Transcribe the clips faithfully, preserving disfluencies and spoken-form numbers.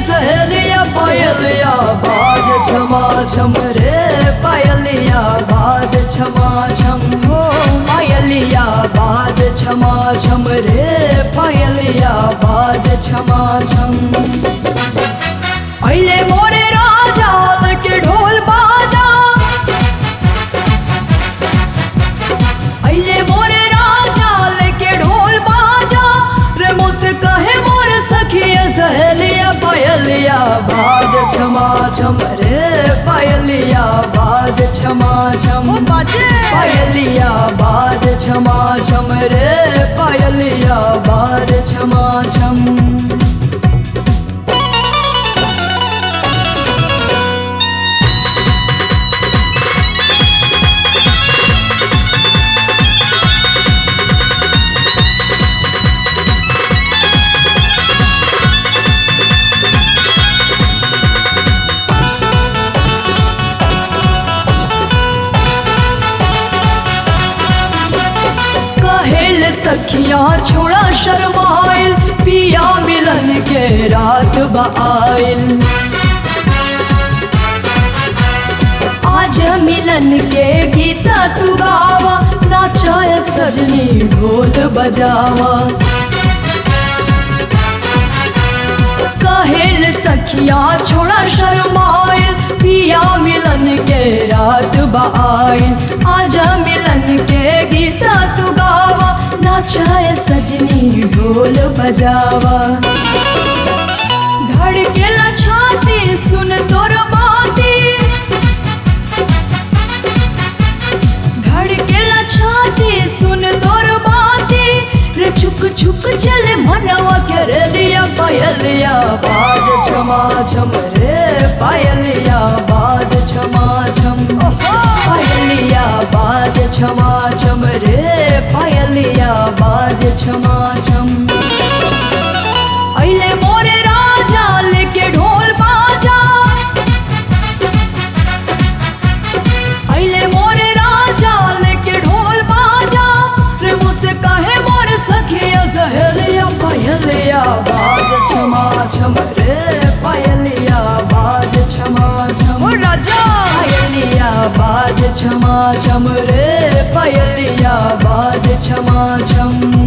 सहेलिया पायलिया बाज छमा छम रे पायलिया बाज छमा छम हो पायलिया बाज छमा छम रे पायलिया बाज छमा छम। अइले मोरे राजा के ढोल बाजा अइले मोरे राजा के ढोल बाजा रे मुझसे कहे मोरे सखिया सहेलिया पायलिया बाज छमा छम रे पायलिया बाज छमा छम बाजे पायलिया बाज छमा छम रे पायलिया बाज छमा छम। सखिया छोड़ा शर्माइल पिया मिलन के रात बाइल आज मिलन के गीता तू गावा नाचाए सजनी ढोल बजावा। कहेल सखिया छोड़ा शर्माइल पिया मिलन के रात बाइल आज मिलन के गीता तू गावा नाचाए सजनी ढोल बजावा। धड़केला छाती सुन तोर बाती धड़केला छाती सुन तोर बाती रे छुक छुक चले मनवा के रे दिया पायलिया बाज छमा छम रे पायलिया बाज छमा छम पायलिया बाज छमा छम रे पायलिया बाज छमा छम। अइले मोरे राजा लेके ढोल बाजा अइले मोरे राजा लेके ढोल बाजा रे मुझसे कहे मोरे सखिया सहेलिया पायलिया बाज छमा छम रे पायलिया बाज छमा छम राजा पायलिया बाज छमा छम रे पायलिया बाज छमा छम।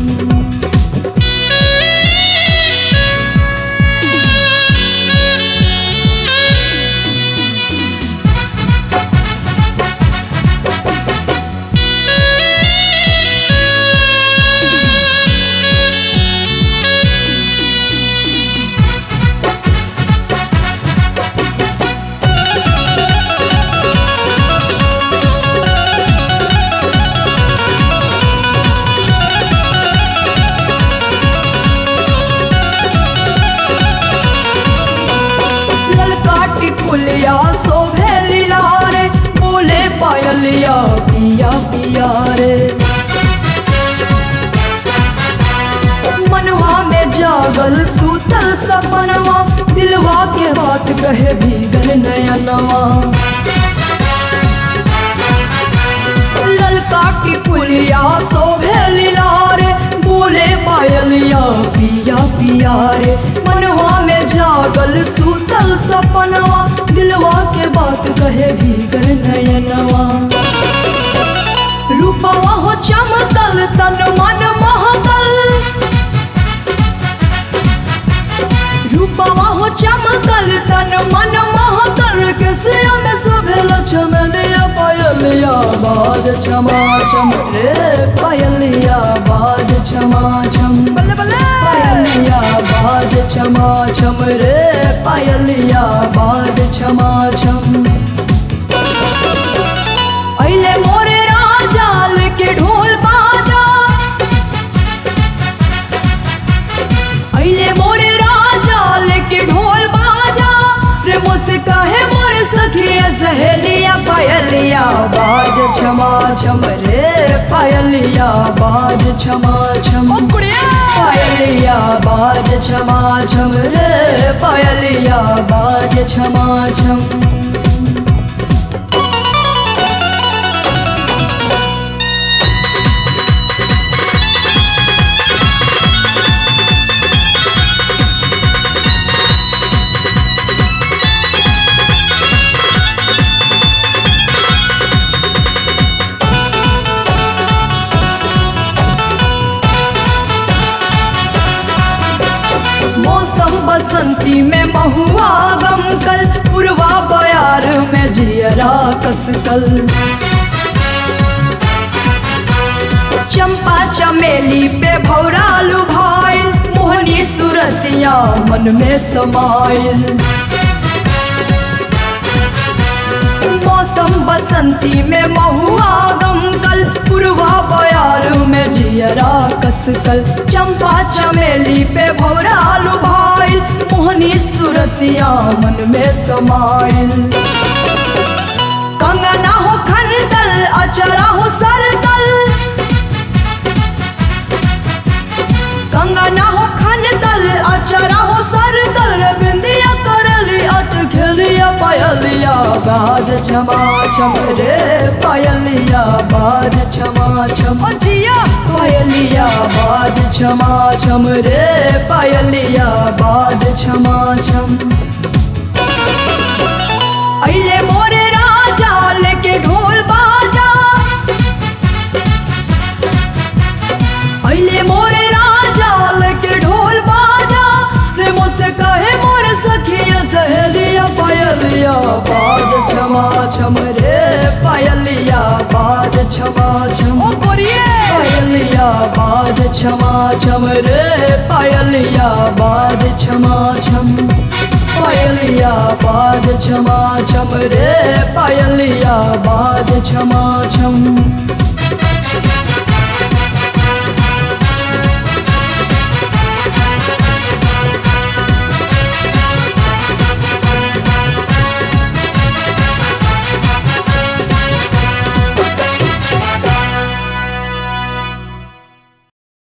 फुलिया शोभे लीला रे बोले पायलिया पिया पिया रे मनवा में जागल सूतल सपनवा दिलवा के बात कहे भीगल नयनवा। ललका की फुलिया शोभे लीला रे बोले पायलिया पिया पिया रे मनवा में जागल सूतल सपनवा दिलवा के बात कहे भीगर नयनवा। रूपवा हो चमकल तन मन महकल रूपवा हो चमकल तन मन महकल के सिया में शोभेल चमेलिया पायलिया बाज छमा छम रे पायलिया बाज छमा छम बल्ले बल्ले पायलिया बाज छमा छम रे पायलिया बाज छमा छम। अइले मोरे राजा लेके ढोल बाजा अइले मोरे राजा लेके ढोल बाजा रे मुझसे कहे मोरे सखिया सहेलिया पायलिया बाज छमा छम रे पायलिया बाज छमा छम पायलिया बाज छमा छम रे पायलिया बाज छमा छम। बसंती में महुआ गमकल, पुरवा बयार में जियरा कसकल। चंपा चमेली पे भौरालू भाई, मोहनी सूरतिया मन में समाइल। मौसम बसंती में महुआ गमकल, पुरवा बयार में जियरा कसकल। चंपा चमेली पे भौरालू भाई, मोहनी सूरतिया मन में समाइल। कंगना हो खनदल, अचरा हो सरदल, कंगना हो खनदल, अचरा हो सरदल। रे बिंदिया करली अट खेलिया पायलिया, बाज छमा छम रे पायलिया, बाज छमा छम जिया पायलिया, बाज छमा छम रे पायलिया, बाज छमा छम। अइले मोरे राजा लेके ढोल बाजा, अइले मोरे राजा लेके ढोल बाजा। रे मुझसे कहे मोरे सखिया सहेलिया, पायलिया बाज छमा छम रे पायलिया, बाज छमा छम। ओ बोरिए पायलिया बाज छमा छम रे पायलिया, बाज छमा छम। पायलिया बाज छमा छम रे पायलिया, बाज छमा छम।